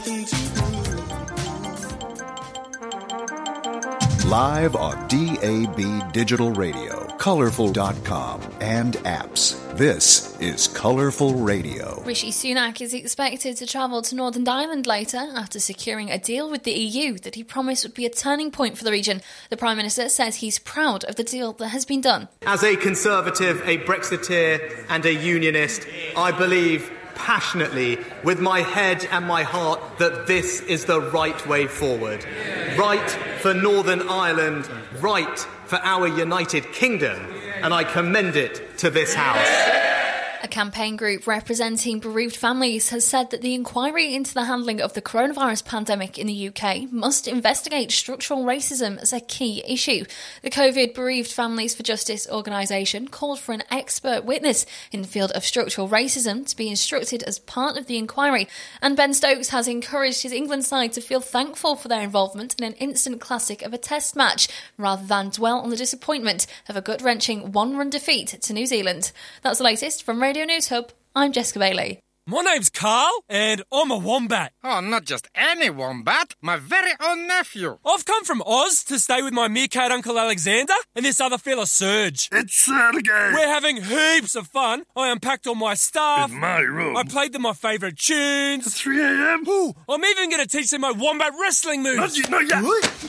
nothing to do. Live on DAB Digital Radio, Colorful.com, and apps. This is Colourful Radio. Rishi Sunak is expected to travel to Northern Ireland later after securing a deal with the EU that he promised would be a turning point for the region. The Prime Minister says he's proud of the deal that has been done. As a Conservative, a Brexiteer and a Unionist, I believe passionately, with my head and my heart, that this is the right way forward. Right for Northern Ireland, right for our United Kingdom, and I commend it to this House. A campaign group representing bereaved families has said that the inquiry into the handling of the coronavirus pandemic in the UK must investigate structural racism as a key issue. The COVID Bereaved Families for Justice organisation called for an expert witness in the field of structural racism to be instructed as part of the inquiry, and Ben Stokes has encouraged his England side to feel thankful for their involvement in an instant classic of a test match, rather than dwell on the disappointment of a gut-wrenching one-run defeat to New Zealand. That's the latest from Radio News Hub. I'm Jessica Bailey. My name's Carl, and I'm a wombat. Oh, not just any wombat, my very own nephew. I've come from Oz to stay with my meerkat uncle Alexander and this other fella Serge. It's Sergey. We're having heaps of fun. I unpacked all my stuff. In my room. I played them my favourite tunes. At 3 a.m? Ooh, I'm even going to teach them my wombat wrestling moves. Not yet.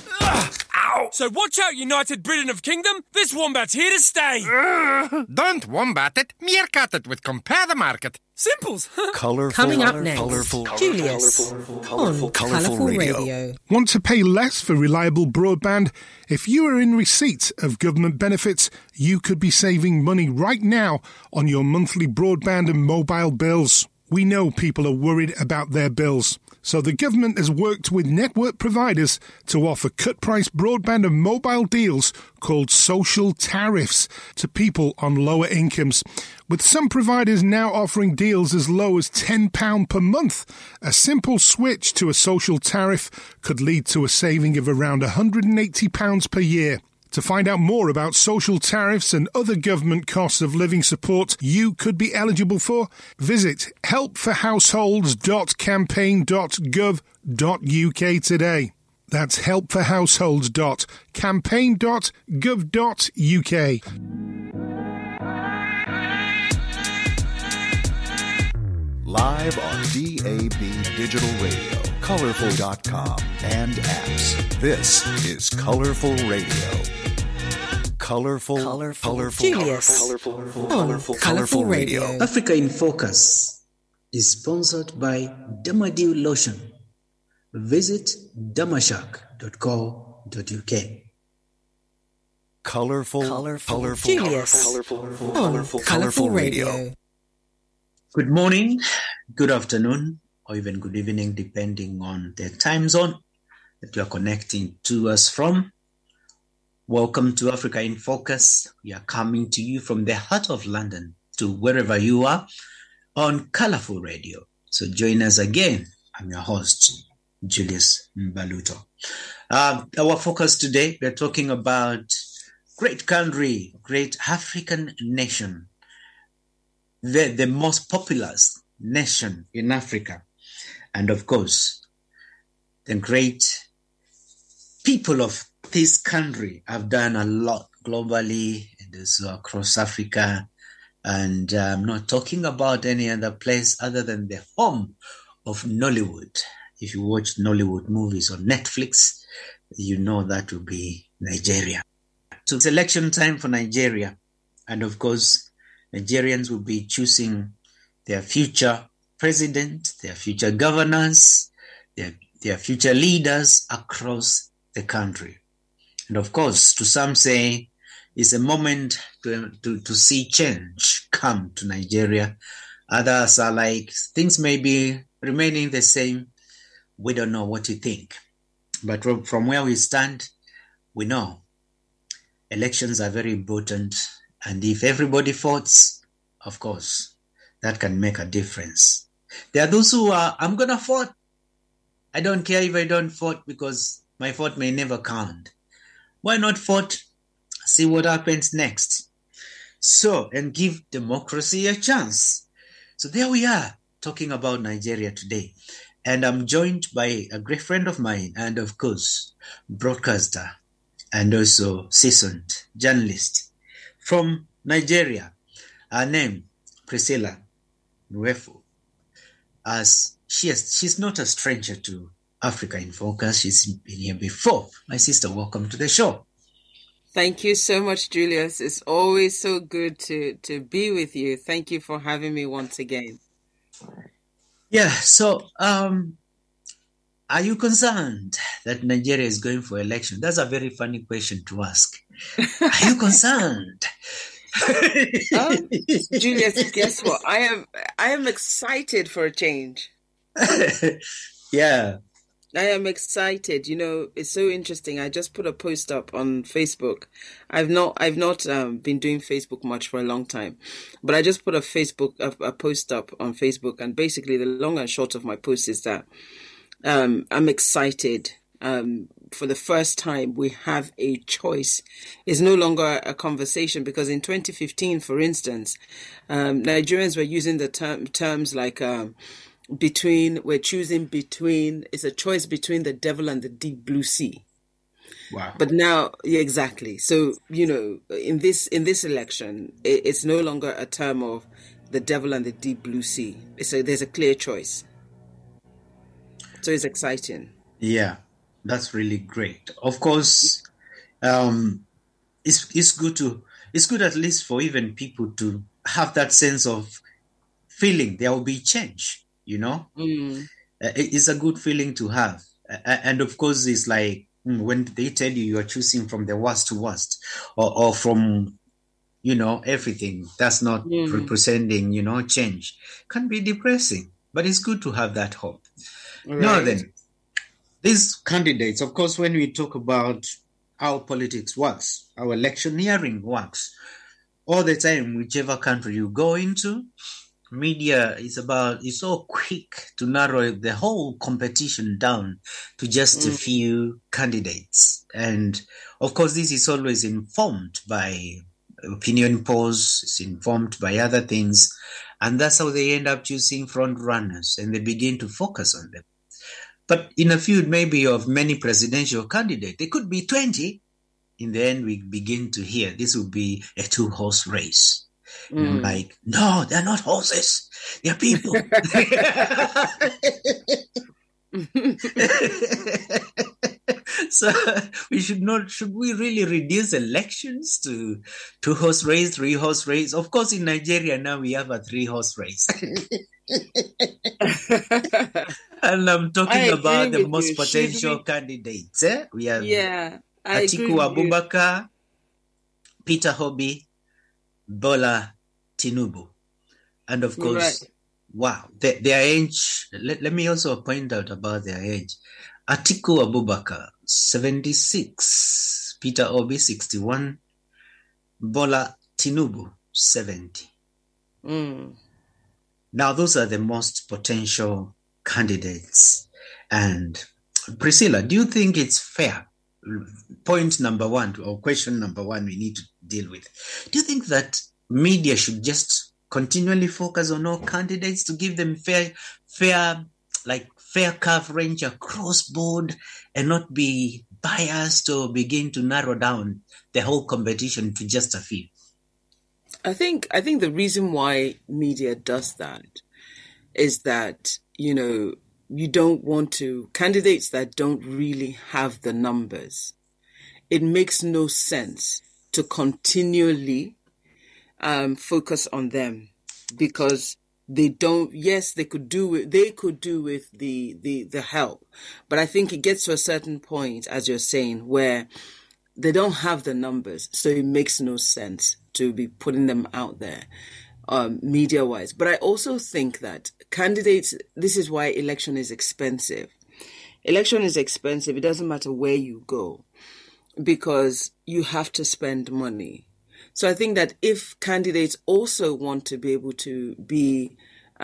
Ow. So watch out, United Britain of Kingdom. This wombat's here to stay. Don't wombat it, meerkat it with Compare the Market. Simples. Colorful. Coming up next, Colorful. Julius on Colourful Radio. Want to pay less for reliable broadband? If you are in receipt of government benefits, you could be saving money right now on your monthly broadband and mobile bills. We know people are worried about their bills, so the government has worked with network providers to offer cut-price broadband and mobile deals called social tariffs to people on lower incomes, with some providers now offering deals as low as £10 per month. A simple switch to a social tariff could lead to a saving of around £180 per year. To find out more about social tariffs and other government costs of living support you could be eligible for, visit helpforhouseholds.campaign.gov.uk today. That's helpforhouseholds.campaign.gov.uk. Live on DAB Digital Radio, Colorful.com, and apps. This is Colourful Radio. Colorful. Julius on Colourful Radio. Africa in Focus is sponsored by Damadil Lotion. Visit damashak.co.uk. Colorful. Julius on Colourful Radio. Good morning, good afternoon, or even good evening, depending on the time zone that you are connecting to us from. Welcome to Africa in Focus. We are coming to you from the heart of London to wherever you are on Colourful Radio. So join us again. I'm your host, Julius Mbaluto. Our focus today, we're talking about great country, great African nation, the most populous nation in Africa. And of course, the great people of this country have done a lot globally and also across Africa. And I'm not talking about any other place other than the home of Nollywood. If you watch Nollywood movies on Netflix, you know that will be Nigeria. So it's election time for Nigeria. And of course, Nigerians will be choosing their future president, their future governors, their future leaders across the country. And of course, to some say, it's a moment to see change come to Nigeria. Others are like, things may be remaining the same. We don't know what to think. But from where we stand, we know elections are very important. And if everybody votes, of course, that can make a difference. There are those who are, I'm going to vote. I don't care if I don't vote because my vote may never count. Why not vote? See what happens next. So, and give democracy a chance. So there we are, talking about Nigeria today. And I'm joined by a great friend of mine and, of course, broadcaster and also seasoned journalist from Nigeria. Her name, Priscilla Nuefo. As she's not a stranger to Africa in Focus. She's been here before. My sister, welcome to the show. Thank you so much, Julius. It's always so good to be with you. Thank you for having me once again. Yeah, so are you concerned that Nigeria is going for election? That's a very funny question to ask. Are you concerned? Julius, guess what? I am excited for a change. Yeah. I am excited. You know, it's so interesting. I just put a post up on Facebook. I've not been doing Facebook much for a long time, but I just put a post up on Facebook, and basically the long and short of my post is that I'm excited. For the first time, we have a choice. It's no longer a conversation, because in 2015, for instance, Nigerians were using the terms like we're choosing between, it's a choice between the devil and the deep blue sea. Wow. But now, yeah, exactly. So, you know, in this election, it's no longer a term of the devil and the deep blue sea. There's a clear choice. So it's exciting. Yeah, that's really great. Of course, it's good at least for even people to have that sense of feeling there will be change. You know, it's a good feeling to have. And of course, it's like when they tell you are choosing from the worst to worst, or from, you know, everything that's not representing, you know, change, can be depressing. But it's good to have that hope. Right. Now then, these candidates, of course, when we talk about how politics works, how electioneering works, all the time, whichever country you go into, media is so quick to narrow the whole competition down to just a few candidates. And of course, this is always informed by opinion polls, it's informed by other things. And that's how they end up choosing front runners, and they begin to focus on them. But in a feud maybe of many presidential candidates, there could be 20. In the end, we begin to hear this will be a 2-horse race. And I'm like, no, they're not horses. They're people. So should we really reduce elections to 2-horse race, 3-horse race? Of course, in Nigeria now we have a 3-horse race. And I'm talking about the most potential candidates. We have Atiku Abubakar, Peter Obi, Bola Tinubu. And of course, wow, their age, let me also point out about their age. Atiku Abubakar, 76, Peter Obi, 61, Bola Tinubu, 70. Now, those are the most potential candidates. And Priscilla, do you think it's fair? Point number one, or question number one we need to deal with. Do you think that media should just continually focus on all candidates to give them fair coverage across board and not be biased or begin to narrow down the whole competition to just a few? I think the reason why media does that is that, you know, you don't want to, candidates that don't really have the numbers, it makes no sense to continually focus on them, because they don't, yes, they could do with the help. But I think it gets to a certain point, as you're saying, where they don't have the numbers. So it makes no sense to be putting them out there media-wise. But I also think that candidates, this is why election is expensive. Election is expensive. It doesn't matter where you go, because you have to spend money. So I think that if candidates also want to be able to be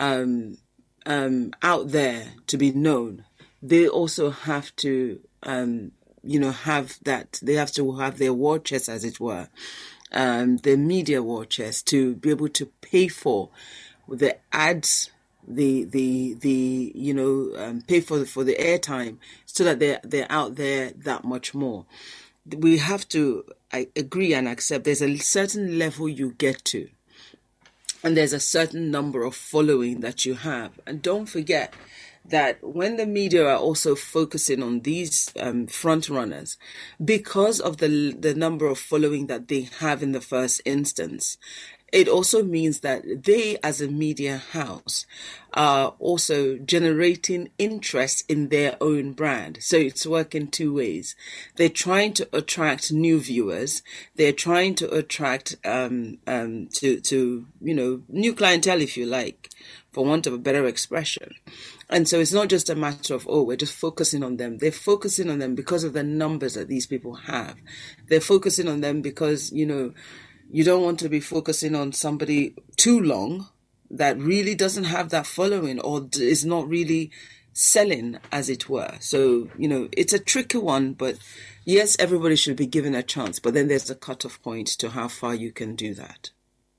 out there, to be known, they also have to, have that. They have to have their war chest, as it were, their media war chest, to be able to pay for the ads, pay for the airtime so that they're out there that much more. We have to, I agree and accept, there's a certain level you get to, and there's a certain number of following that you have. And don't forget that when the media are also focusing on these front runners, because of the number of following that they have in the first instance, it also means that they, as a media house, are also generating interest in their own brand. So it's working two ways. They're trying to attract new viewers. They're trying to attract new clientele, if you like, for want of a better expression. And so it's not just a matter of, we're just focusing on them. They're focusing on them because of the numbers that these people have. They're focusing on them because, you don't want to be focusing on somebody too long that really doesn't have that following or is not really selling, as it were. So, it's a tricky one, but yes, everybody should be given a chance. But then there's a cutoff point to how far you can do that.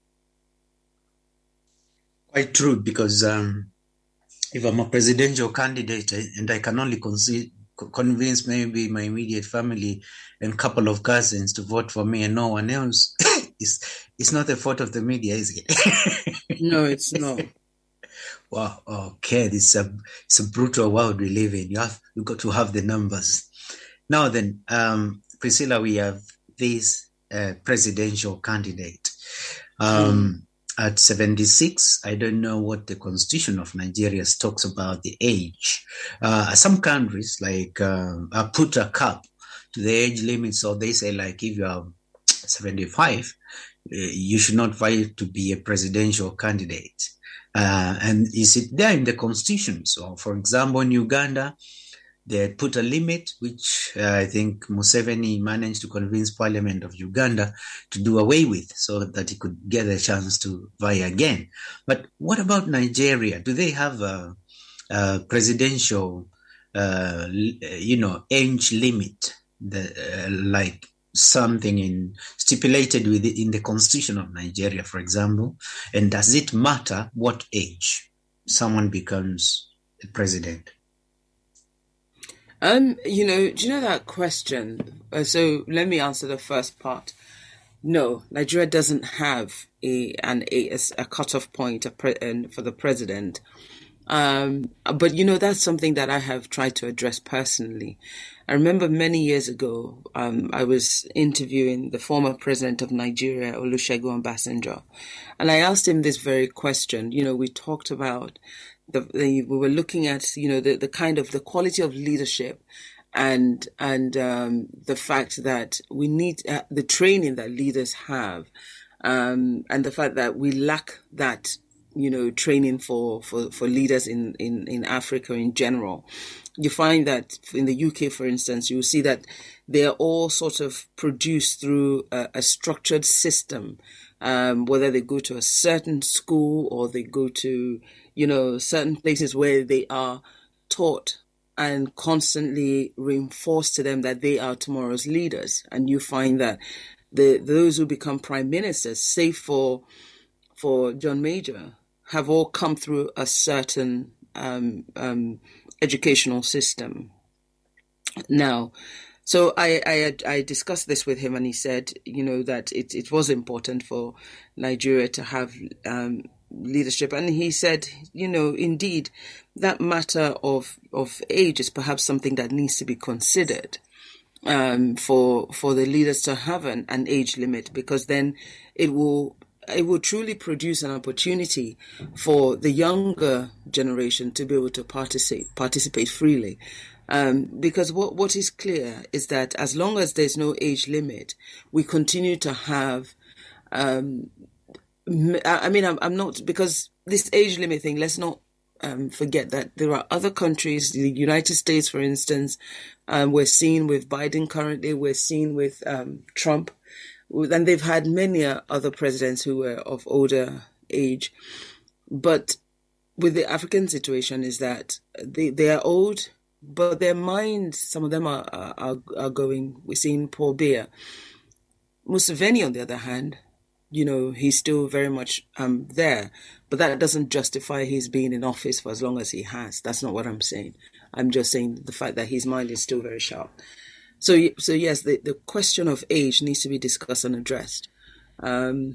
Quite true, because if I'm a presidential candidate and I can only convince maybe my immediate family and couple of cousins to vote for me and no one else, it's not the fault of the media, is it? No, it's not. Wow. Okay, it's a brutal world we live in. You've got to have the numbers. Now then, Priscilla, we have this presidential candidate. At 76, I don't know what the constitution of Nigeria talks about the age. Some countries put a cap to the age limit, so they say if you are 75, you should not fight to be a presidential candidate. And is it there in the constitution? So, for example, in Uganda, they put a limit, which I think Museveni managed to convince Parliament of Uganda to do away with so that he could get a chance to vie again. But what about Nigeria? Do they have a presidential, age limit, like something stipulated in the constitution of Nigeria, for example? And does it matter what age someone becomes a president? Do you know that question? So let me answer the first part. No, Nigeria doesn't have a cutoff point for the president. But that's something that I have tried to address personally. I remember many years ago, I was interviewing the former president of Nigeria, Olusegun Obasanjo, and I asked him this very question. We talked about we were looking at the kind of the quality of leadership and the fact that we need the training that leaders have, and the fact that we lack that training for leaders in Africa in general. You find that in the UK, for instance, you will see that they're all sort of produced through a structured system, whether they go to a certain school or they go to certain places where they are taught and constantly reinforced to them that they are tomorrow's leaders. And you find that those who become prime ministers, say for John Major, have all come through a certain educational system. Now, so I discussed this with him, and he said, that it was important for Nigeria to have leadership. And he said, indeed, that matter of age is perhaps something that needs to be considered for the leaders to have an age limit, because then it will truly produce an opportunity for the younger generation to be able to participate freely. Because what is clear is that as long as there's no age limit, we continue to have, I'm not, because this age limit thing, let's not forget that there are other countries, the United States, for instance, we're seeing with Biden currently, we're seeing with Trump, and they've had many other presidents who were of older age. But with the African situation is that they are old, but their minds, some of them are going. We're seeing Paul Biya. Museveni, on the other hand, he's still very much there. But that doesn't justify his being in office for as long as he has. That's not what I'm saying. I'm just saying the fact that his mind is still very sharp. So yes, the question of age needs to be discussed and addressed. I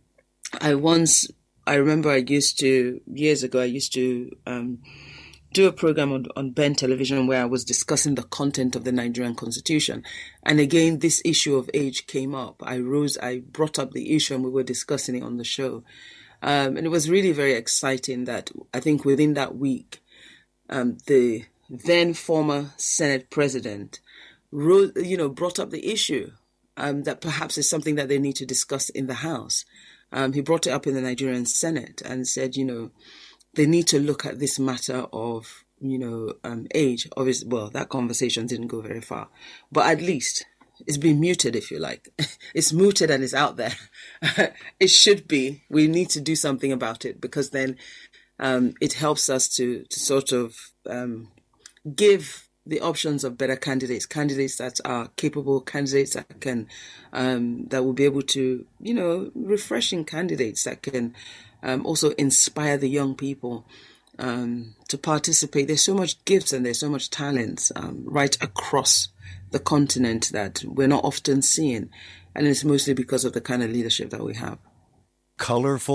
remember years ago, I used to do a program on Ben Television where I was discussing the content of the Nigerian Constitution. And again, this issue of age came up. I brought up the issue and we were discussing it on the show. And it was really very exciting that I think within that week, the then former Senate president brought up the issue that perhaps is something that they need to discuss in the House. He brought it up in the Nigerian Senate and said, they need to look at this matter of, age. Obviously, well, that conversation didn't go very far, but at least it's been muted, if you like. It's mooted and it's out there. It should be. We need to do something about it because then it helps us to sort of give the options of better candidates that are capable, candidates that can, that will be able to, refreshing candidates that can also inspire the young people to participate. There's so much gifts and there's so much talent right across the continent that we're not often seeing. And it's mostly because of the kind of leadership that we have. Colorful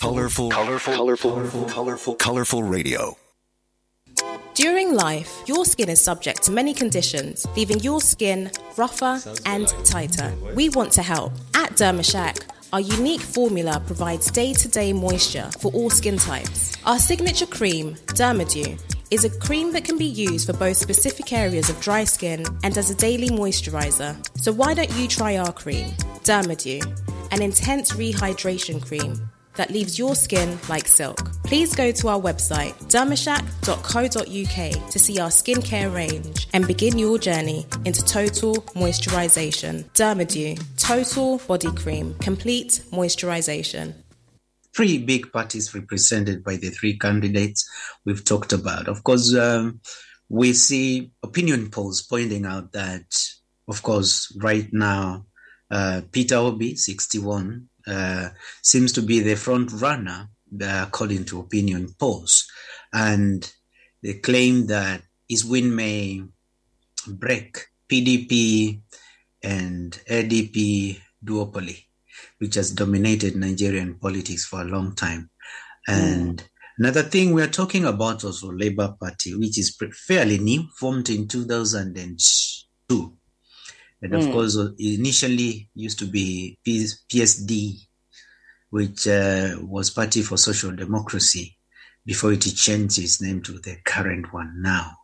radio. During life, your skin is subject to many conditions, leaving your skin rougher and tighter. We want to help. At Dermashack, our unique formula provides day-to-day moisture for all skin types. Our signature cream, Dermadew, is a cream that can be used for both specific areas of dry skin and as a daily moisturizer. So why don't you try our cream, Dermadew, an intense rehydration cream that leaves your skin like silk. Please go to our website, dermashack.co.uk, to see our skincare range and begin your journey into total moisturization. Dermadew, total body cream, complete moisturization. 3 big parties represented by the 3 candidates we've talked about. Of course, we see opinion polls pointing out that, of course, right now, Peter Obi, 61, seems to be the front runner according to opinion polls. And they claim that his win may break PDP and ADP duopoly, which has dominated Nigerian politics for a long time. And another thing we're talking about also Labour Party, which is fairly new, formed in 2002. And of course, initially used to be PSD, which was Party for Social Democracy, before it changed its name to the current one now.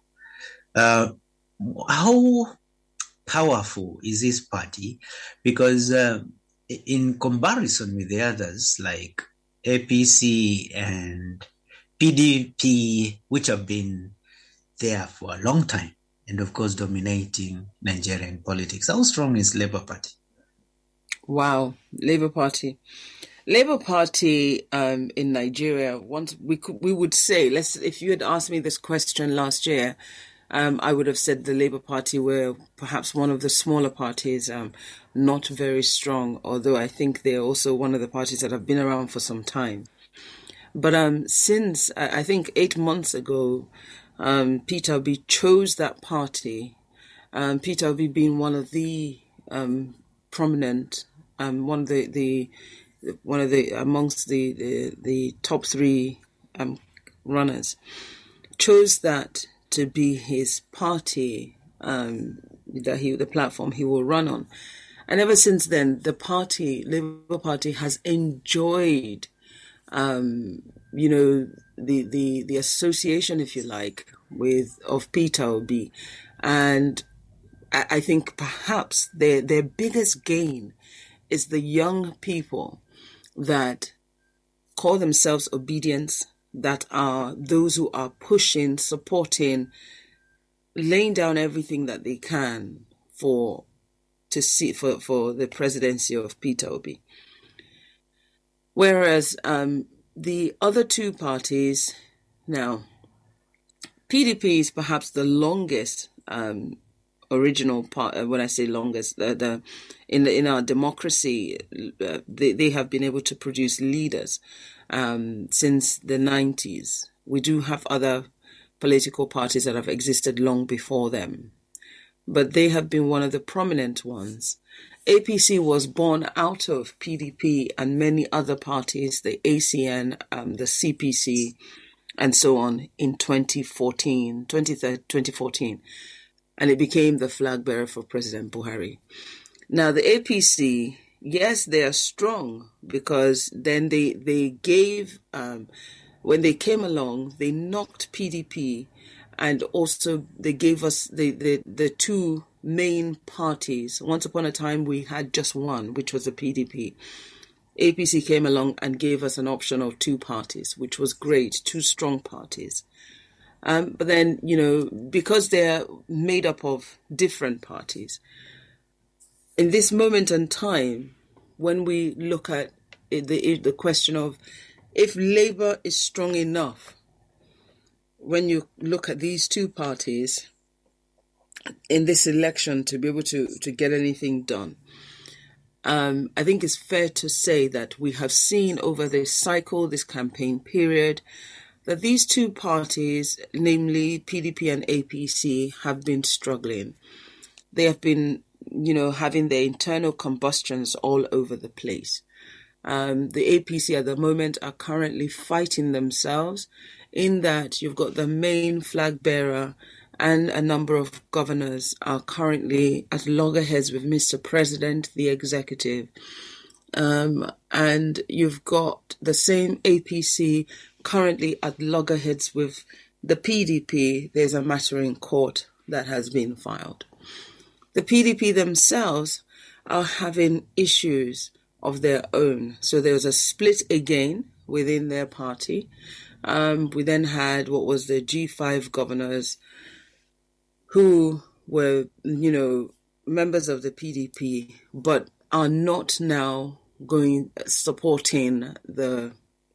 How powerful is this party? Because in comparison with the others, like APC and PDP, which have been there for a long time, and of course dominating Nigerian politics, how strong is Labour Party? Wow, Labour Party. Labour Party in Nigeria, we would say, if you had asked me this question last year, I would have said the Labour Party were perhaps one of the smaller parties, not very strong, although I think they're also one of the parties that have been around for some time. But since, I think 8 months ago, Peter Obi chose that party, Peter Obi being one of the prominent, amongst the top 3 runners, chose that to be his party, the platform he will run on. And ever since then, the party, Labour Party, has enjoyed, the association, if you like, of Peter Obi. And I think perhaps their biggest gain is the young people that call themselves obedience, that are those who are pushing, supporting, laying down everything that they can for the presidency of Peter Obi. Whereas the other 2 parties, now, PDP is perhaps the longest original part. When I say longest, in our democracy, they have been able to produce leaders since the 90s. We do have other political parties that have existed long before them, but they have been one of the prominent ones. APC was born out of PDP and many other parties, the ACN, the CPC, and so on, in 2014, and it became the flag bearer for President Buhari. Now, the APC, yes, they are strong because then they gave, when they came along, they knocked PDP, and also they gave us the two main parties. Once upon a time, we had just one, which was the PDP. APC came along and gave us an option of two parties, which was great, two strong parties. But then, because they're made up of different parties, in this moment in time, when we look at the question of if Labour is strong enough, when you look at these two parties in this election to be able to get anything done, I think it's fair to say that we have seen over this cycle, this campaign period, that these two parties, namely PDP and APC, have been struggling. They have been, having their internal combustions all over the place. The APC at the moment are currently fighting themselves in that you've got the main flag bearer and a number of governors are currently at loggerheads with Mr. President, the executive. And you've got the same APC currently at loggerheads with the PDP. There's a matter in court that has been filed. The PDP themselves are having issues of their own. So there was a split again within their party. We then had what was the G5 governors who were, members of the PDP, but are not now supporting the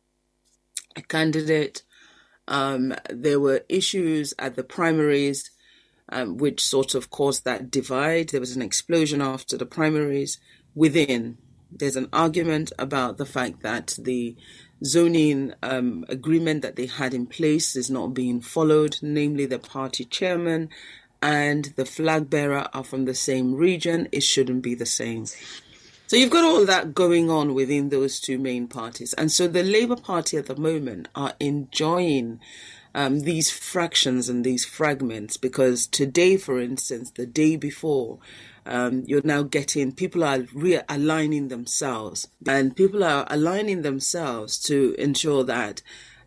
candidate. There were issues at the primaries, which sort of caused that divide. There was an explosion after the primaries within. There's an argument about the fact that the zoning agreement that they had in place is not being followed, namely the party chairman and the flag bearer are from the same region. It shouldn't be the same. So you've got all that going on within those two main parties. And so the Labour Party at the moment are enjoying these fractions and these fragments because today, for instance, the day before, you're now getting, people are realigning themselves, and people are aligning themselves to ensure that,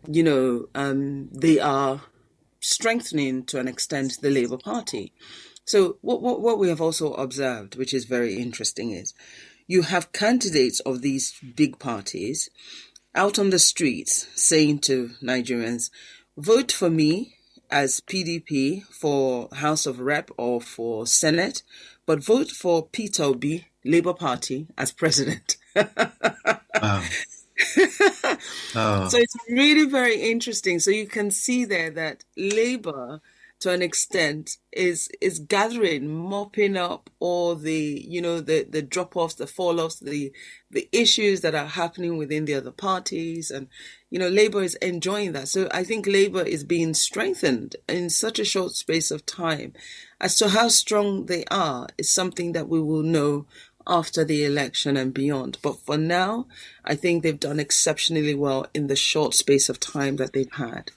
they are strengthening to an extent the Labour Party. So what we have also observed, which is very interesting, is you have candidates of these big parties out on the streets saying to Nigerians, vote for me as PDP for House of Rep or for Senate, but vote for Peter Obi, Labour Party, as president. Wow. Oh. So it's really very interesting. So you can see there that Labour, to an extent, is gathering, mopping up all the, the drop-offs, the fall-offs, the issues that are happening within the other parties. And, Labour is enjoying that. So I think Labour is being strengthened in such a short space of time. As to how strong they are is something that we will know after the election and beyond. But for now, I think they've done exceptionally well in the short space of time that they've had.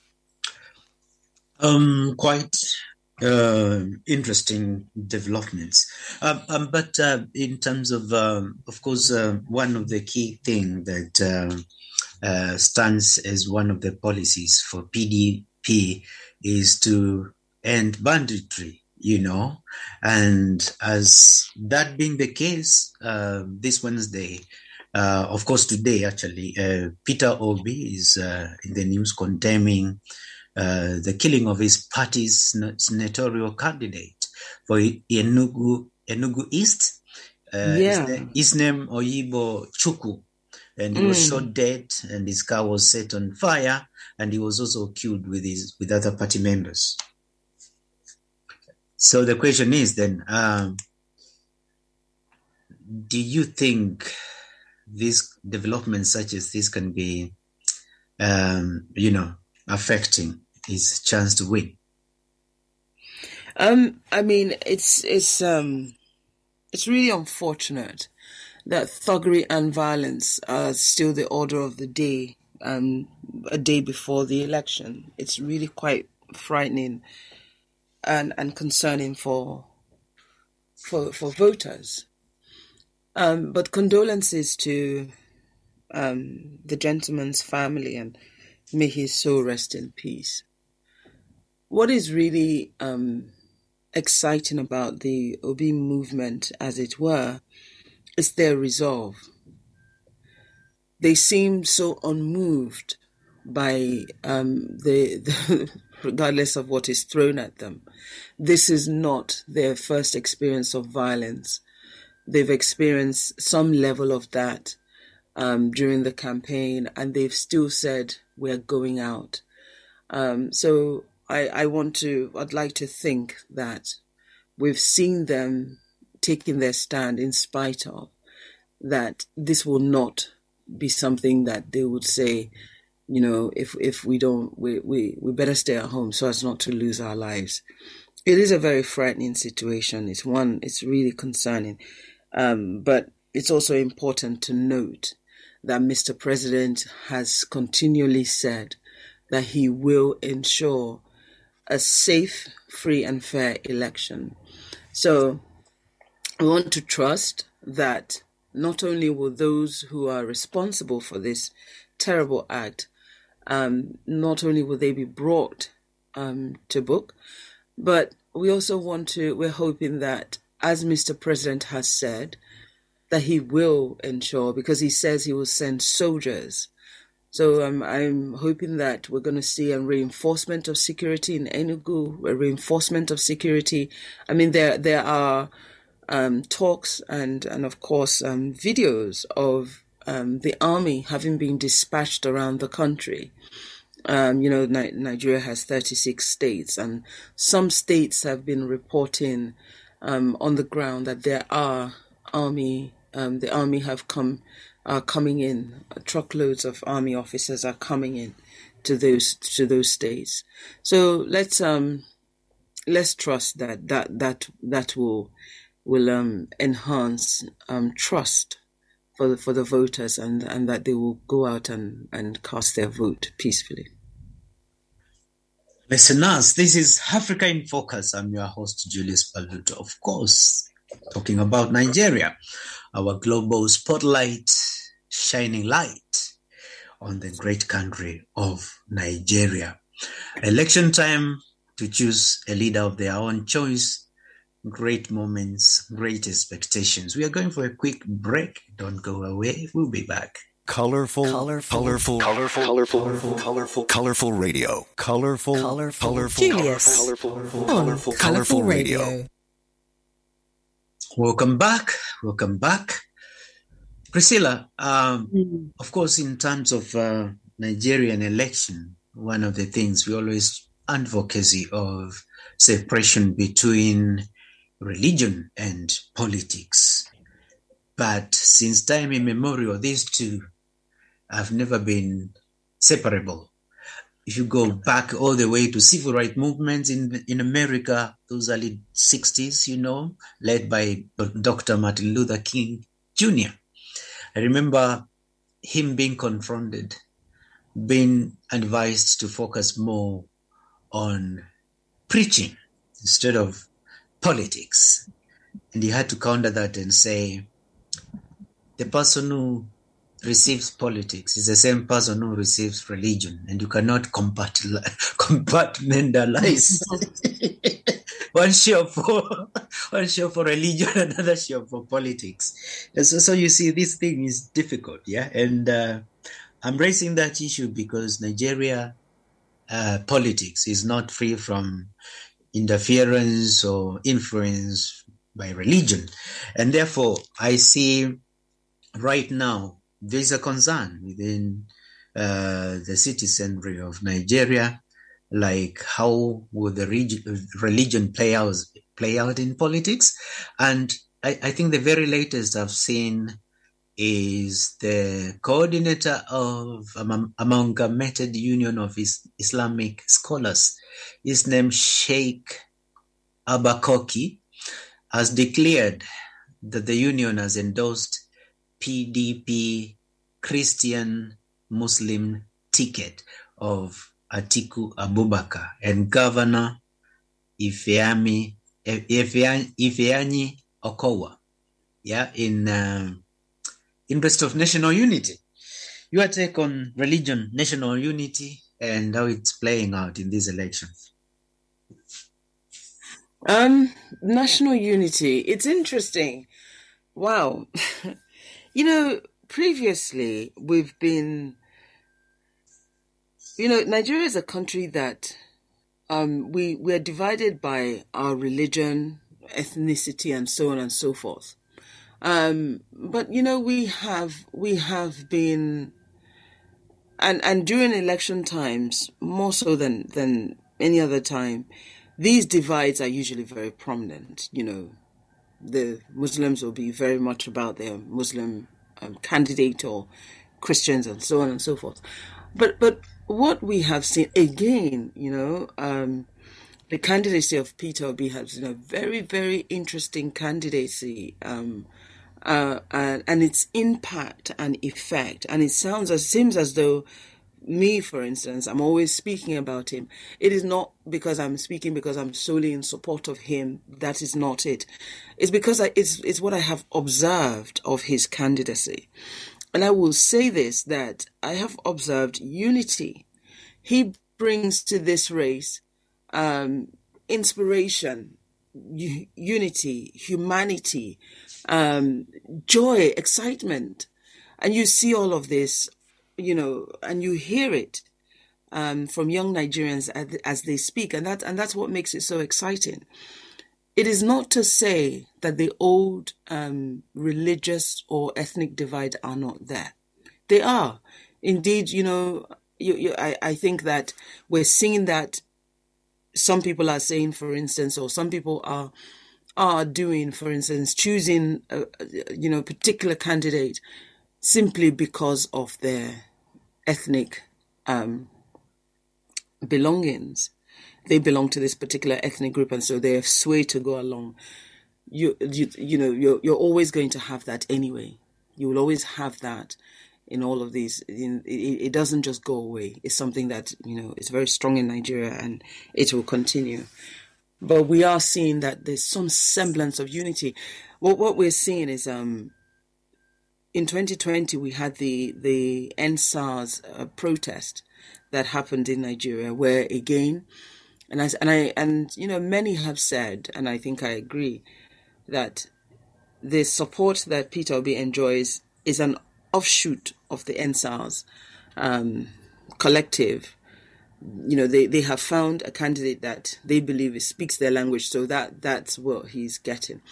Quite interesting developments. But in terms of course, one of the key things that stands as one of the policies for PDP is to end banditry, and as that being the case, this Wednesday, of course today actually, Peter Obi is in the news condemning the killing of his party's senatorial candidate for Enugu East. His name Oyibo Chukwu, and he was shot dead, and his car was set on fire, and he was also killed with other party members. So the question is then, do you think these developments such as this can be, affecting his chance to win? I mean, it's really unfortunate that thuggery and violence are still the order of the day, a day before the election. It's really quite frightening and concerning for voters. But condolences to the gentleman's family, and may his soul rest in peace. What is really exciting about the Obi movement, as it were, is their resolve. They seem so unmoved by regardless of what is thrown at them. This is not their first experience of violence. They've experienced some level of that during the campaign, and they've still said, we're going out. So I'd like to think that we've seen them taking their stand in spite of that. This will not be something that they would say, if we don't, we better stay at home so as not to lose our lives. It is a very frightening situation. It's really concerning. But it's also important to note that Mr. President has continually said that he will ensure a safe, free and fair election. So I want to trust that not only will those who are responsible for this terrible act, not only will they be brought to book, but we're hoping that, as Mr. President has said, that he will ensure, because he says he will send soldiers. So I'm hoping that we're going to see a reinforcement of security in Enugu, a reinforcement of security. I mean, there are talks and of course videos of the army having been dispatched around the country. Nigeria has 36 states, and some states have been reporting on the ground that there are the army are coming in. Truckloads of army officers are coming in to those states. So let's trust that will enhance trust for the voters, and that they will go out and cast their vote peacefully. Listeners, this is Africa in Focus. I'm your host, Julius Baluto. Of course, talking about Nigeria, our global spotlight, shining light on the great country of Nigeria. Election time to choose a leader of their own choice. Great moments, great expectations. We are going for a quick break. Don't go away. We'll be back. Colorful radio. Colorful. Julius on Colorful Radio. Welcome back. Priscilla, of course, in terms of Nigerian election, one of the things we always advocacy of separation between religion and politics. But since time immemorial, these two have never been separable. If you go back all the way to civil rights movements in America, those early 60s, led by Dr. Martin Luther King Jr. I remember him being confronted, being advised to focus more on preaching instead of politics. And he had to counter that and say, the person who receives politics is the same person who receives religion, and you cannot compartmentalize one share for religion, another share for politics. And so you see, this thing is difficult, yeah. And I'm raising that issue because Nigeria politics is not free from interference or influence by religion, and therefore I see right now there's a concern within the citizenry of Nigeria, like how will the religion play play out in politics. And I think the very latest I've seen is the coordinator of Amalgamated Union of Islamic Scholars. His name Sheikh Abakoki has declared that the union has endorsed PDP Christian Muslim ticket of Atiku Abubakar and Governor Ifeanyi Okowa, in interest of national unity. Your take on religion, national unity, and how it's playing out in these elections? National unity. It's interesting. Wow. Previously we've been, Nigeria is a country that we're divided by our religion, ethnicity, and so on and so forth. But we have been, and during election times, more so than any other time, these divides are usually very prominent. The Muslims will be very much about their Muslim candidate, or Christians, and so on and so forth. But what we have seen again, the candidacy of Peter Obi has been a very, very interesting candidacy, and its impact and effect. And it seems as though me, for instance, I'm always speaking about him. It is not because I'm speaking because I'm solely in support of him. That is not it. It's because it's what I have observed of his candidacy. And I will say this, that I have observed unity. He brings to this race inspiration, unity, humanity, joy, excitement. And you see all of this, and you hear it from young Nigerians as they speak, and that's what makes it so exciting. It is not to say that the old religious or ethnic divide are not there. They are. Indeed, I think that we're seeing that some people are saying, for instance, or some people are doing, for instance, choosing a particular candidate simply because of their ethnic belongings. They belong to this particular ethnic group, and so they have swayed to go along. You're always going to have that anyway. You will always have that in all of these. It doesn't just go away. It's something that is very strong in Nigeria, and it will continue. But we are seeing that there's some semblance of unity. What we're seeing is in 2020 we had the EndSARS protest that happened in Nigeria, where again, and many have said, and I think I agree, that the support that Peter Obi enjoys is an offshoot of the EndSARS collective. They have found a candidate that they believe speaks their language, so that's what he's getting.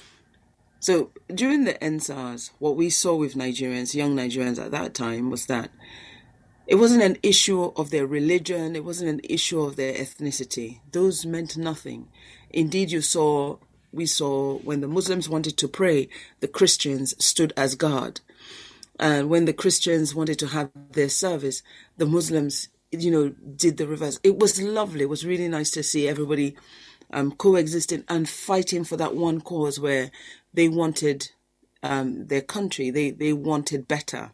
So during the EndSARS, what we saw with Nigerians, young Nigerians at that time, was that it wasn't an issue of their religion, it wasn't an issue of their ethnicity. Those meant nothing. Indeed, we saw when the Muslims wanted to pray, the Christians stood as guard. And when the Christians wanted to have their service, the Muslims, did the reverse. It was lovely. It was really nice to see everybody coexisting and fighting for that one cause where they wanted their country. They wanted better.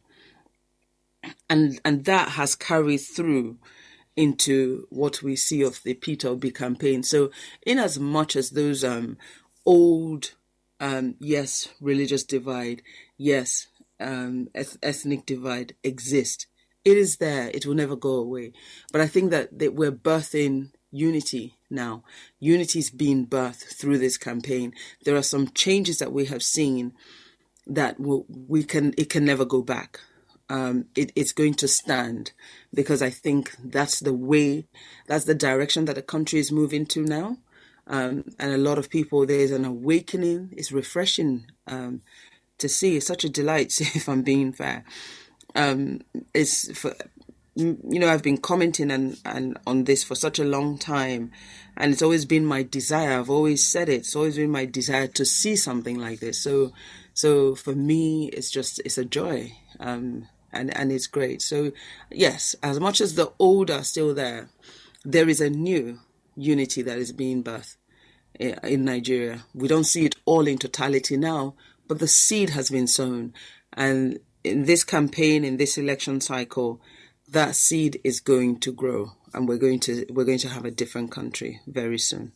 And that has carried through into what we see of the Peter Obi campaign. So in as much as those old, yes, religious divide, yes, ethnic divide exist, it is there. It will never go away. But I think that we're birthing unity now. Unity is being birthed through this campaign. There are some changes that we have seen that it can never go back. It's going to stand, because I think that's the direction that the country is moving to now. And a lot of people, there's an awakening. It's refreshing to see. It's such a delight, if I'm being fair. I've been commenting and on this for such a long time, and it's always been my desire. I've always said it. It's always been my desire to see something like this. So for me, it's a joy, and it's great. So yes, as much as the old are still there is a new unity that is being birthed in Nigeria. We don't see it all in totality now, but the seed has been sown, and in this campaign, in this election cycle, that seed is going to grow, and we're going to have a different country very soon.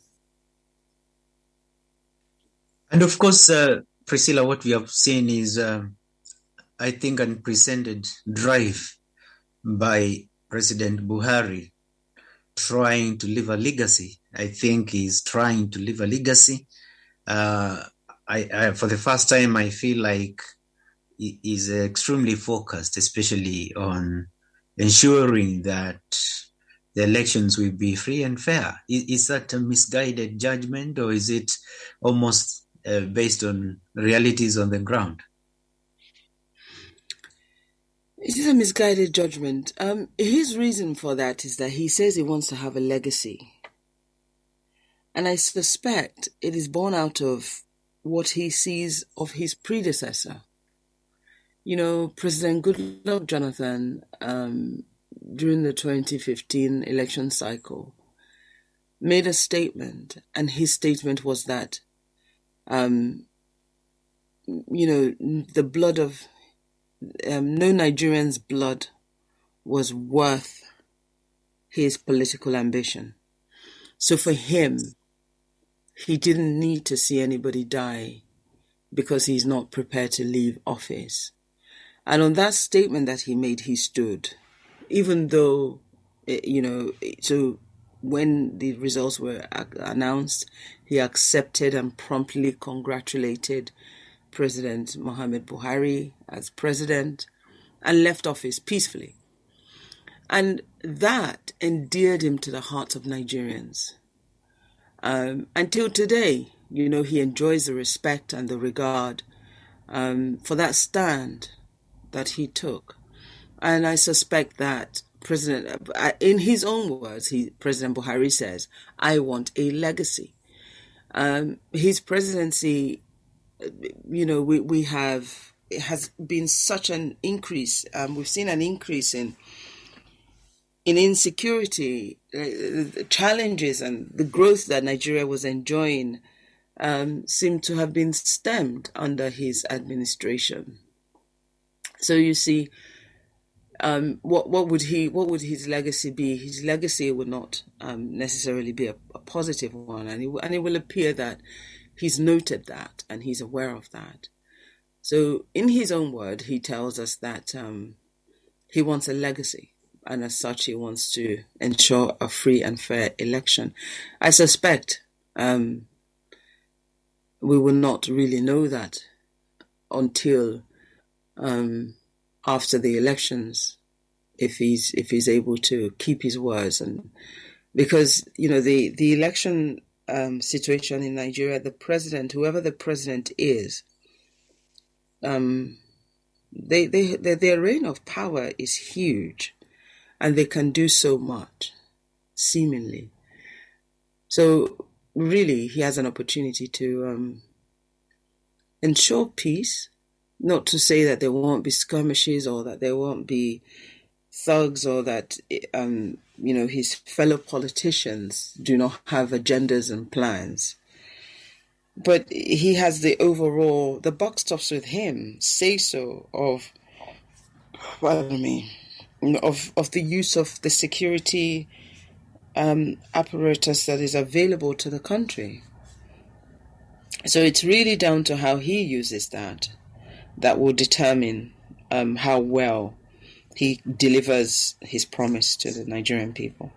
And of course, Priscilla, what we have seen is, I think, an unprecedented drive by President Buhari trying to leave a legacy. I think he's trying to leave a legacy. I for the first time, I feel like he is extremely focused, especially on ensuring that the elections will be free and fair. Is that a misguided judgment, or is it almost based on realities on the ground? It is a misguided judgment. His reason for that is that he says he wants to have a legacy. And I suspect it is born out of what he sees of his predecessor. President Goodluck Jonathan, during the 2015 election cycle, made a statement, and his statement was that, the blood of no Nigerian's blood was worth his political ambition. So for him, he didn't need to see anybody die because he's not prepared to leave office. And on that statement that he made, he stood, even though, so when the results were announced, he accepted and promptly congratulated President Muhammad Buhari as president and left office peacefully. And that endeared him to the hearts of Nigerians. Until today, he enjoys the respect and the regard for that stand that he took. And I suspect that in his own words, President Buhari says, I want a legacy. His presidency, it has been such an increase. We've seen an increase in insecurity, the challenges and the growth that Nigeria was enjoying seem to have been stemmed under his administration. So you see, what would his legacy be? His legacy would not necessarily be a positive one, and it will appear that he's noted that and he's aware of that. So in his own word, he tells us that he wants a legacy, and as such, he wants to ensure a free and fair election. I suspect we will not really know that until after the elections, if he's able to keep his words, and because the election situation in Nigeria, the president, whoever the president is, their reign of power is huge, and they can do so much, seemingly. So really, he has an opportunity to ensure peace. Not to say that there won't be skirmishes or that there won't be thugs or that, his fellow politicians do not have agendas and plans. But he has the buck stops with him, say-so of the use of the security apparatus that is available to the country. So it's really down to how he uses that will determine how well he delivers his promise to the Nigerian people.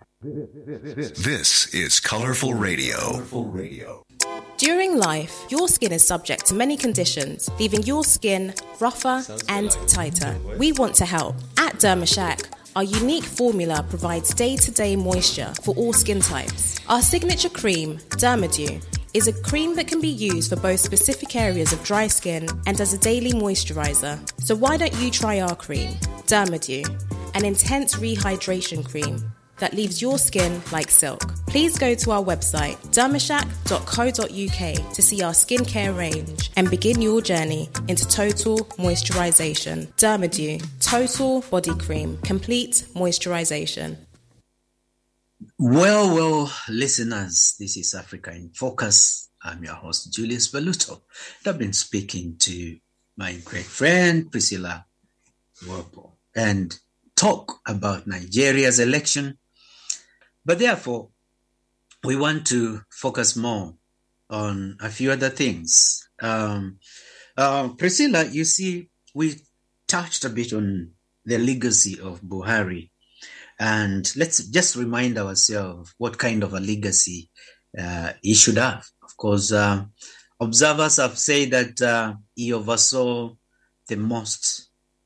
This is Colorful Radio. During life, your skin is subject to many conditions, leaving your skin rougher and tighter. We want to help. At Dermashack, our unique formula provides day-to-day moisture for all skin types. Our signature cream, Dermadew, is a cream that can be used for both specific areas of dry skin and as a daily moisturizer. So why don't you try our cream, Dermadew? an intense rehydration cream that leaves your skin like silk. Please go to our website, dermashak.co.uk, to see our skincare range and begin your journey into total moisturization. Dermadew, total body cream, complete moisturization. Well, listeners, this is Africa in Focus. I'm your host, Julius Baluto. I've been speaking to my great friend, Priscilla Warpo, and talk about Nigeria's election. But therefore, we want to focus more on a few other things. Priscilla, you see, we touched a bit on the legacy of Buhari. And let's just remind ourselves what kind of a legacy he should have. Of course, observers have said that he oversaw the most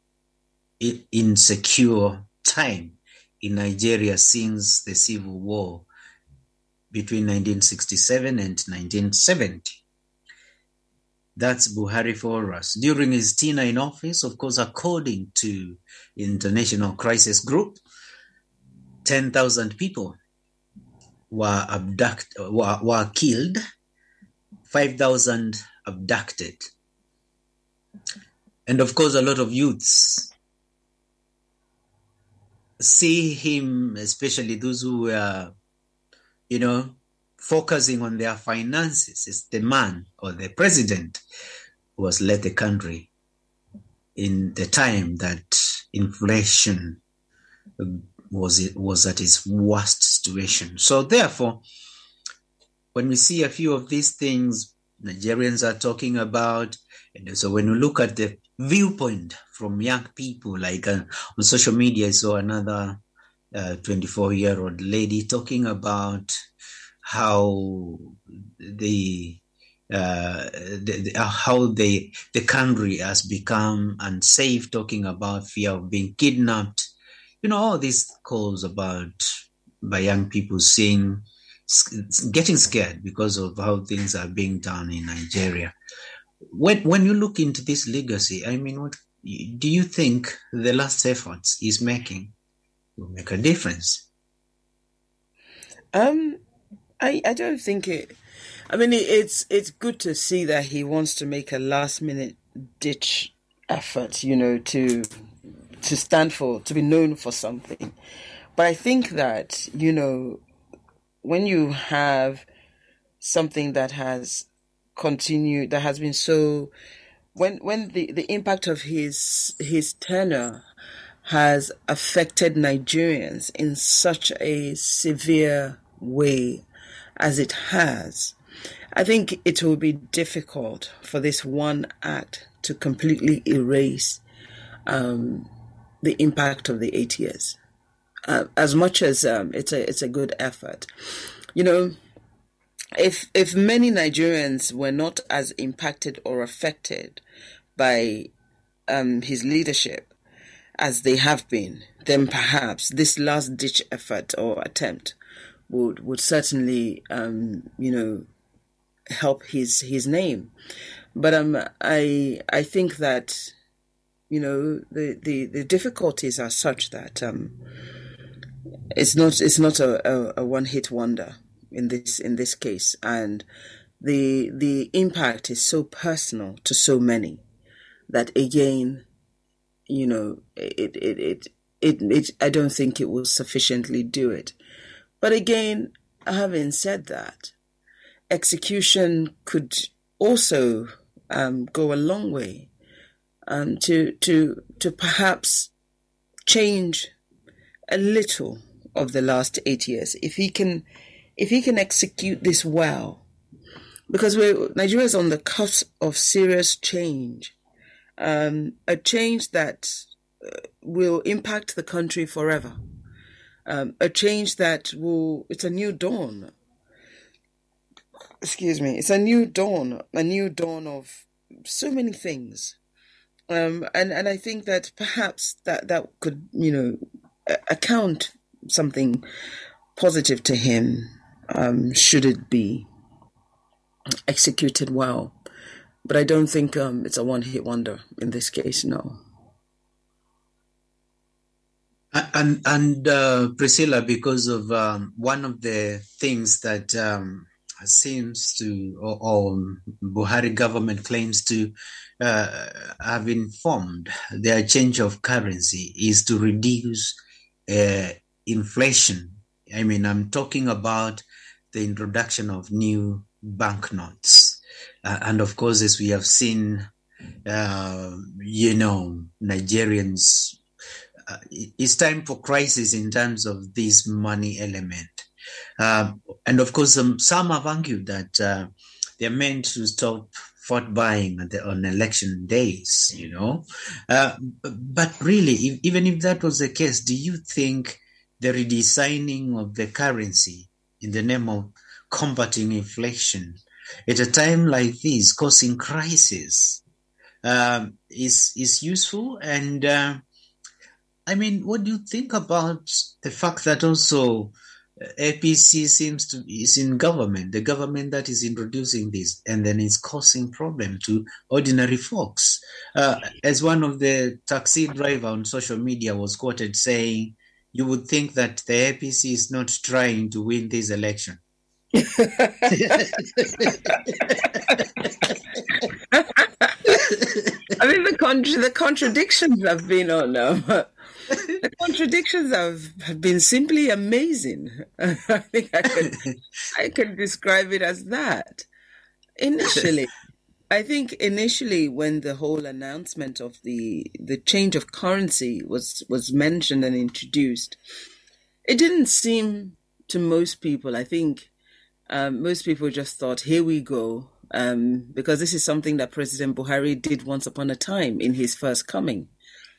insecure time in Nigeria since the civil war between 1967 and 1970. That's Buhari for us. During his tenure in office, of course, according to International Crisis Group, 10,000 people were killed, 5,000 abducted. And of course, a lot of youths see him, especially those who were, focusing on their finances, as the man or the president who has led the country in the time that inflation was at its worst situation. So therefore, when we see a few of these things Nigerians are talking about, and so when we look at the viewpoint from young people, like on social media, I saw another 24-year-old lady talking about how the country has become unsafe, talking about fear of being kidnapped. All these calls by young people getting scared because of how things are being done in Nigeria. When you look into this legacy, what do you think the last efforts he's making will make a difference? I don't think it. It's good to see that he wants to make a last minute ditch effort, to stand for, to be known for something. But I think that, when you have something that has continued, that has been so, when the impact of his tenure has affected Nigerians in such a severe way as it has, I think it will be difficult for this one act to completely erase the impact of the 8 years. As much as it's a good effort, if many Nigerians were not as impacted or affected by his leadership as they have been, then perhaps this last ditch effort or attempt would certainly help his name. But I think that the difficulties are such that it's not a one-hit wonder in this case, and the impact is so personal to so many that again, it I don't think it will sufficiently do it. But again, having said that, execution could also go a long way to perhaps change a little of the last 8 years. If he can execute this well, because Nigeria is on the cusp of serious change, a change that will impact the country forever. A change that it's a new dawn. Excuse me. It's a new dawn of so many things. And I think that perhaps that could, account something positive to him, should it be executed well. But I don't think it's a one-hit wonder in this case, no. And Priscilla, because of one of the things that seems to, or Buhari government claims to have informed their change of currency is to reduce inflation. I mean, I'm talking about the introduction of new banknotes. And of course, as we have seen, Nigerians, it's time for crisis in terms of this money element. And of course, some have argued that they're meant to stop vote buying on election days, But really, even if that was the case, do you think the redesigning of the currency in the name of combating inflation at a time like this, causing crisis, is useful? And what do you think about the fact that also APC is in government, the government that is introducing this, and then it's causing problem to ordinary folks? As one of the taxi driver on social media was quoted saying, you would think that the APC is not trying to win this election. The contradictions have been on now. The contradictions have been simply amazing. I think I could describe it as that. Initially, when the whole announcement of the change of currency was mentioned and introduced, it didn't seem to most people. I think most people just thought, here we go, because this is something that President Buhari did once upon a time in his first coming.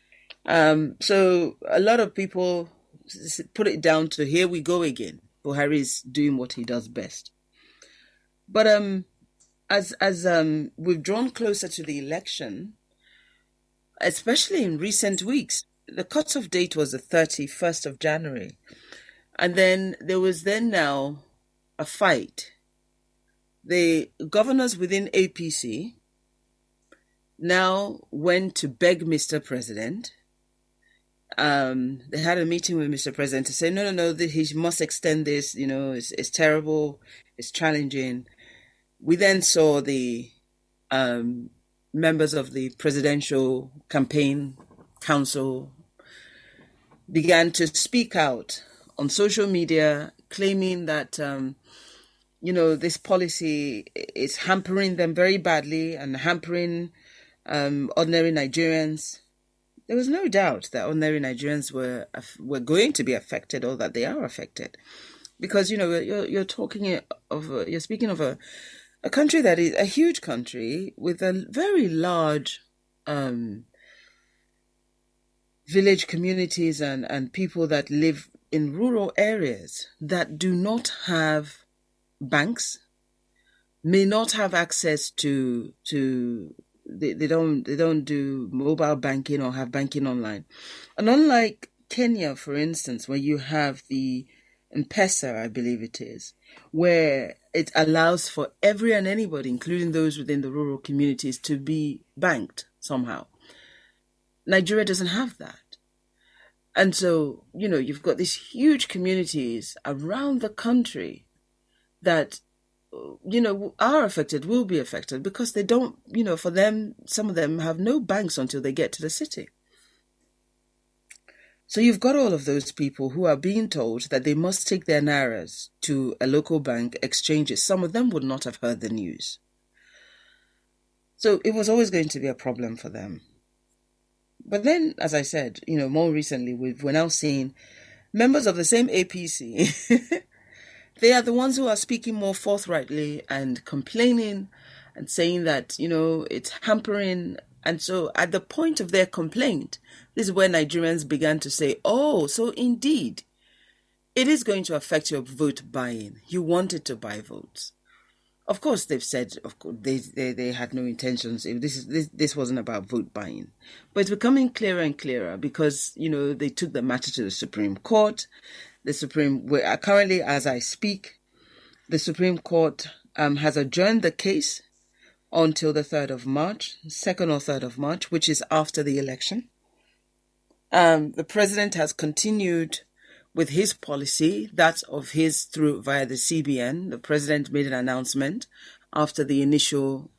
So a lot of people put it down to, here we go again. Buhari is doing what he does best. But as we've drawn closer to the election, especially in recent weeks, the cutoff date was the 31st of January. And then there was now a fight. The governors within APC now went to beg Mr. President. They had a meeting with Mr. President to say, no, he must extend this, it's terrible, it's challenging. We then saw the members of the Presidential Campaign Council began to speak out on social media, claiming that, this policy is hampering them very badly and hampering ordinary Nigerians. There was no doubt that ordinary Nigerians were going to be affected, or that they are affected, because you're speaking of a country that is a huge country with a very large village communities and people that live in rural areas that do not have banks, may not have access to. They don't do mobile banking or have banking online. And unlike Kenya, for instance, where you have the M-Pesa, I believe it is, where it allows for every and anybody, including those within the rural communities, to be banked somehow. Nigeria doesn't have that. And so, you've got these huge communities around the country that are affected, will be affected, because they don't, for them, some of them have no banks until they get to the city. So you've got all of those people who are being told that they must take their nairas to a local bank, exchange it. Some of them would not have heard the news. So it was always going to be a problem for them. But then, as I said, more recently, we're now seeing members of the same APC. They are the ones who are speaking more forthrightly and complaining and saying that, it's hampering. And so at the point of their complaint, this is where Nigerians began to say, oh, so indeed, it is going to affect your vote buying. You wanted to buy votes. Of course, they've said, of course, they had no intentions. This wasn't about vote buying. But it's becoming clearer and clearer because, they took the matter to the Supreme Court. Currently, as I speak, the Supreme Court has adjourned the case until the 3rd of March, 2nd or 3rd of March, which is after the election. The president has continued with his policy, that of his through via the CBN. The president made an announcement after the initial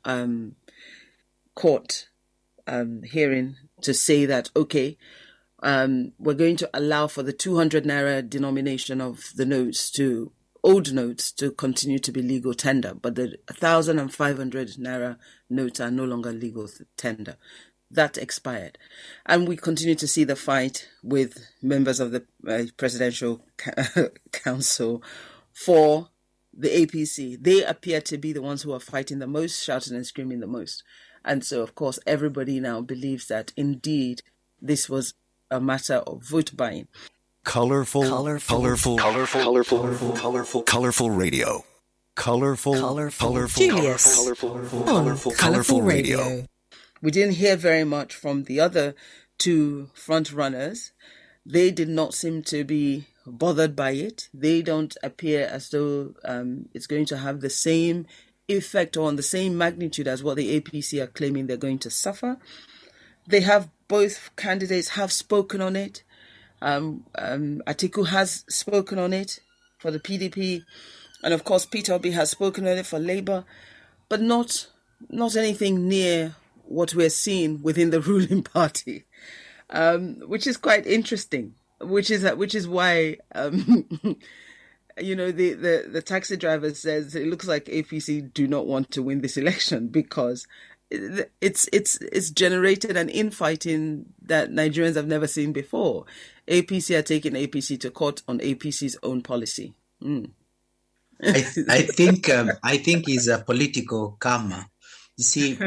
court hearing to say that, okay, we're going to allow for the 200 naira denomination of the notes to old notes to continue to be legal tender, but the 1,500 naira notes are no longer legal tender. That expired. And we continue to see the fight with members of the Presidential Council for the APC. They appear to be the ones who are fighting the most, shouting and screaming the most. And so, of course, everybody now believes that indeed this was a matter of vote buying. Colorful radio. Colorful radio. We didn't hear very much from the other two front runners. They did not seem to be bothered by it. They don't appear as though it's going to have the same effect or on the same magnitude as what the APC are claiming they're going to suffer. They have, both candidates have spoken on it. Atiku has spoken on it for the PDP, and of course Peter Obi has spoken on it for Labour, but not anything near what we're seeing within the ruling party, which is quite interesting. Which is why the taxi driver says it looks like APC do not want to win this election because it's generated an infighting that Nigerians have never seen before. APC are taking APC to court on APC's own policy. I think it's a political karma. You see,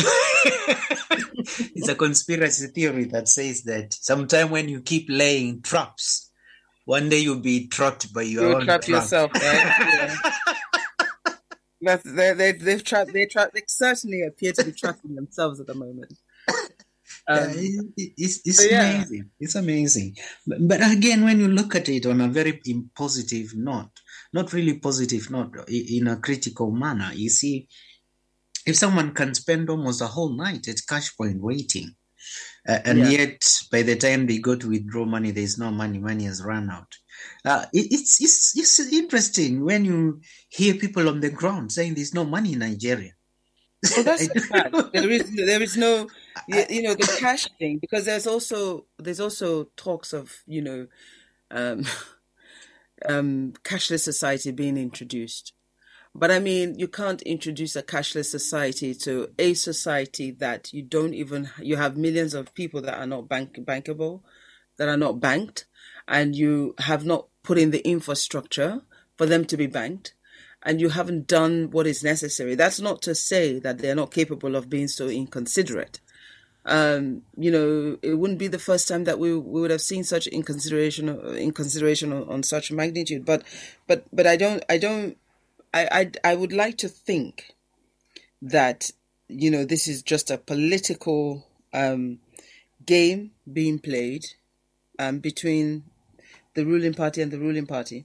it's a conspiracy theory that says that sometime when you keep laying traps, one day you'll be trapped by your own trap. Yourself, right? Yeah. They certainly appear to be trapping themselves at the moment. It's amazing. It's amazing. But again, when you look at it on a very positive note, not really positive note, in a critical manner, you see, if someone can spend almost a whole night at cash point waiting, yet by the time they go to withdraw money, there's no money. Money has run out. It's interesting when you hear people on the ground saying there's no money in Nigeria. Well, that's the fact. There is no, the cash thing, because there's also talks of cashless society being introduced. But I mean, you can't introduce a cashless society to a society that you have millions of people that are not bankable, that are not banked, and you have not put in the infrastructure for them to be banked, and you haven't done what is necessary. That's not to say that they're not capable of being so inconsiderate. It wouldn't be the first time that we would have seen such inconsideration on such magnitude. But I would like to think that, this is just a political game being played between the ruling party and the ruling party,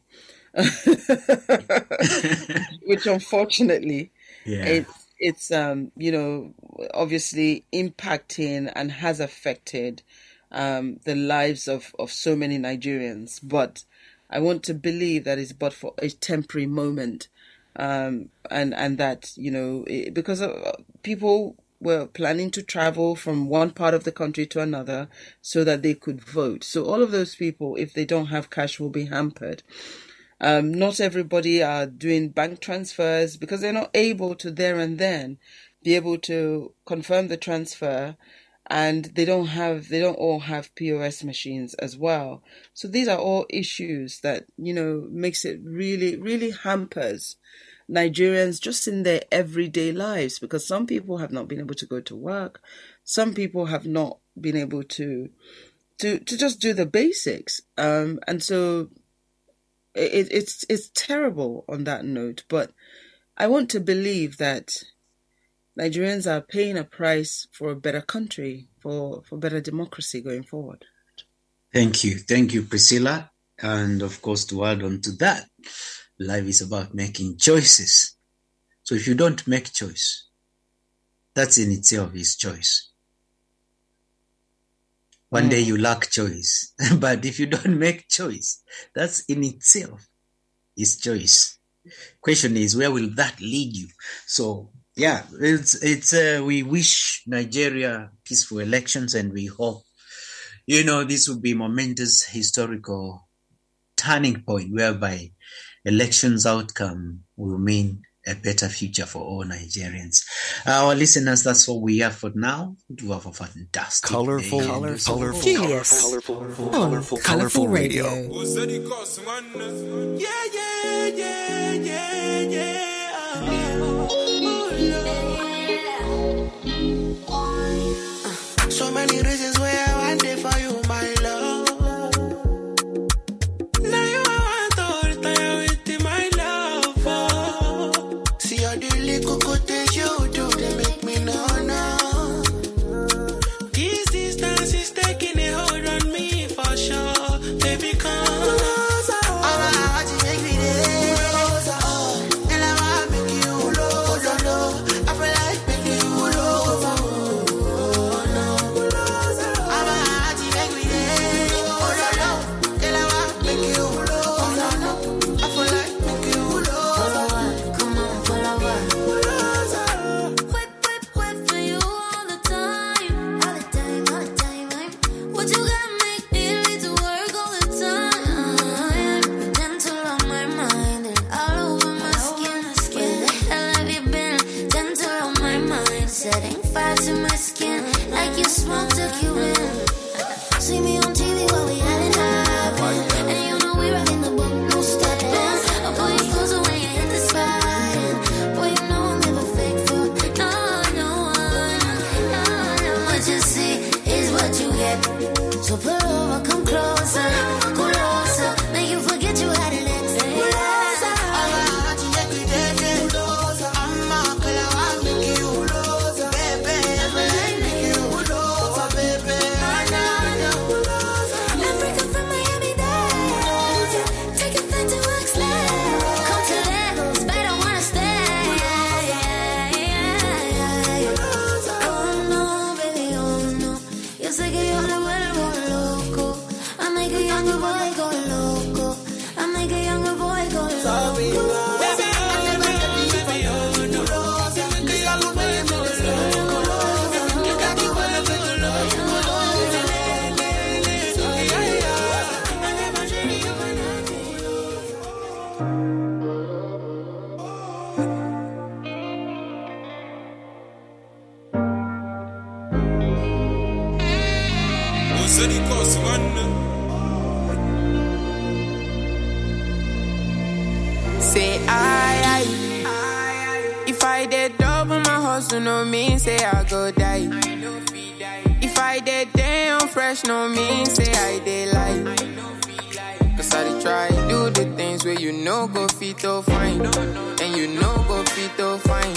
which unfortunately it's obviously impacting and has affected the lives of so many Nigerians. But I want to believe that it's but for a temporary moment. And that, because people were planning to travel from one part of the country to another so that they could vote. So all of those people, if they don't have cash, will be hampered. Not everybody are doing bank transfers because they're not able to there and then be able to confirm the transfer, and they don't all have POS machines as well. So these are all issues that, makes it really, really hampers Nigerians just in their everyday lives, because some people have not been able to go to work. Some people have not been able to just do the basics. And so it's terrible on that note. But I want to believe that Nigerians are paying a price for a better country, for better democracy going forward. Thank you, Priscilla. And of course, to add on to that, life is about making choices. So if you don't make choice, that's in itself is choice. One day you lack choice. But if you don't make choice, that's in itself is choice. Question is, where will that lead you? So, yeah, we wish Nigeria peaceful elections, and we hope, this will be momentous historical turning point whereby elections outcome will mean a better future for all Nigerians. Our listeners, that's what we have for now. Do have a fantastic Colorful Radio. So many reasons why I want it for you, my love. Now you want to retire with my love. See all the little good things you do, they make me know. This distance is taking a hold on me for sure. Baby, come closer. I want to make me there. And I want to make you closer. I feel like making you closer. Setting fire to my skin like you smoke took you in. See me on TV while we had it happen, and you know we rockin' the boat, no stepping. I'll pull you closer when you hit the spot. Boy, you know I'll never fake for no one. What you see is what you get. So pull over, come closer, make you forget you had an ex. Say if I did double my hustle, no mean say I go die. If I did damn fresh, no mean say I did lie. Cause I did try do the things where you know go fit to fine, and you know go fit to fine.